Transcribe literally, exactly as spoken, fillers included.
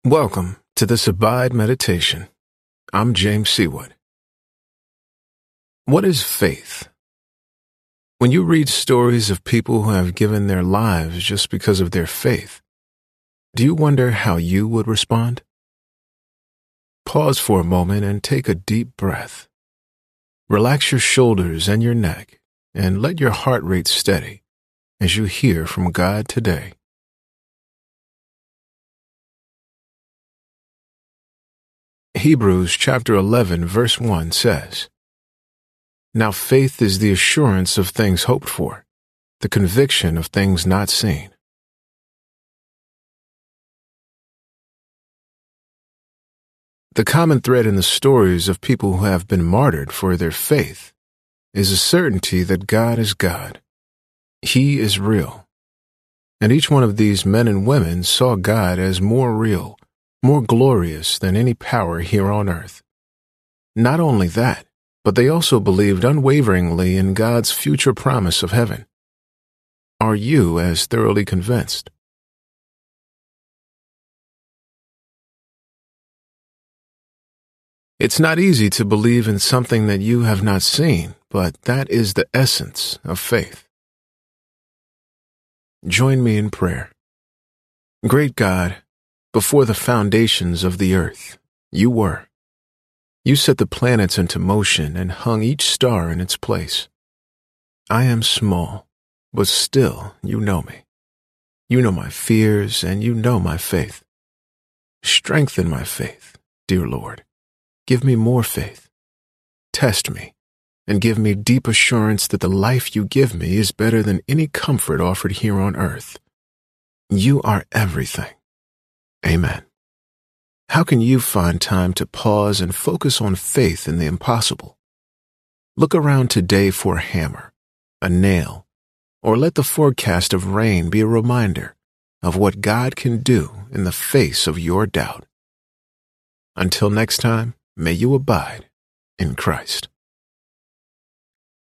Welcome to this Abide Meditation. I'm James Seawood. What is faith? When you read stories of people who have given their lives just because of their faith, do you wonder how you would respond? Pause for a moment and take a deep breath. Relax your shoulders and your neck, and let your heart rate steady as you hear from God today. Hebrews chapter eleven verse one says, "Now faith is the assurance of things hoped for, the conviction of things not seen." The common thread in the stories of people who have been martyred for their faith is a certainty that God is God. He is real. And each one of these men and women saw God as more real, more glorious than any power here on earth. Not only that, but they also believed unwaveringly in God's future promise of heaven. Are you as thoroughly convinced? It's not easy to believe in something that you have not seen, but that is the essence of faith. Join me in prayer. Great God, before the foundations of the earth, you were. You set the planets into motion and hung each star in its place. I am small, but still you know me. You know my fears and you know my faith. Strengthen my faith, dear Lord. Give me more faith. Test me and give me deep assurance that the life you give me is better than any comfort offered here on earth. You are everything. Amen. How can you find time to pause and focus on faith in the impossible? Look around today for a hammer, a nail, or let the forecast of rain be a reminder of what God can do in the face of your doubt. Until next time, may you abide in Christ.